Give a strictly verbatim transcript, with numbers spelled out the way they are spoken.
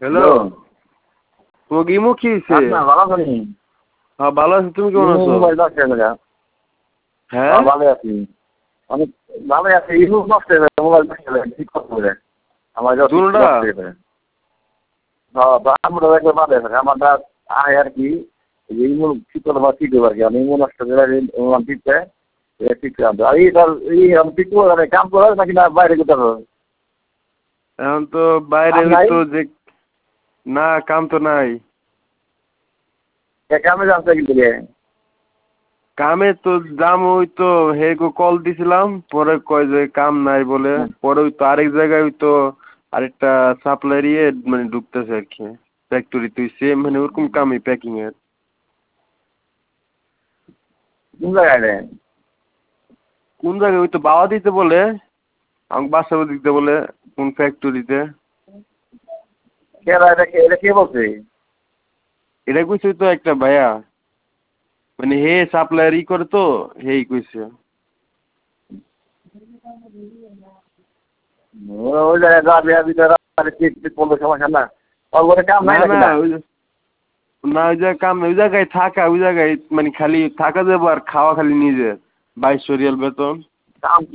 Hello, তোমাকে imo কি হয়েছে? ভালো আছি। হ্যাঁ ভালো আছি, তুমি কেমন আছো? হ্যাঁ ভালো আছি, অনেক ভালো আছি। ইমো নষ্ট হয়ে গেছে, মোবাইল নষ্ট হয়ে গেছে, ঠিক করতে হবে। আমার যা দুটোটা? হ্যাঁ আমরা একবার বাদে আমারটা আয় আর কি ইমো ঠিক করতে পারছি আর কি। আমি ইমো নষ্ট করে ঠিকছে ঠিক আছে। আর এই আমি ঠিক করে কাম করে নাকি না বাইরে যেতে হবে? এখন তো বাইরে হইতো যে না, কাম তো নাই। কামে যাচ্ছে কিন্তু কামে তো দাম হইতো, হে গো কল দিছিলাম, পরে কয় যে কাম নাই বলে। পরে হইতো আরেক জায়গায় হইতো আরেকটা সাপ্লায়ার ইয়ে মানে ঢুকতেছে আর কি, ফ্যাক্টরি তুই সেম মানে ওরকম কামই প্যাকিং এর। কোন জায়গায়? কোন জায়গায় হইতো বাওয়া দিতে বলে, আমাকে বাসাবো দিতে বলে কোন ফ্যাক্টরিতে। এটা কে বলছে? এটা কইছে তো একটা ভাইয়া, মানে হে সাপ্লায়ার ই করে তো, হেই কইছে। ওই জায়গায় যাবে ভিতরে সমস্যা না, ওর কাম নাই না নাকি? না ওই না ওই জায়গায় কাম, ওই জায়গায় থাকা, ওই জায়গায় মানে খালি থাকা যাবো আর খাওয়া খালি নিজে, বাইশশো রিয়াল বেতন। কাম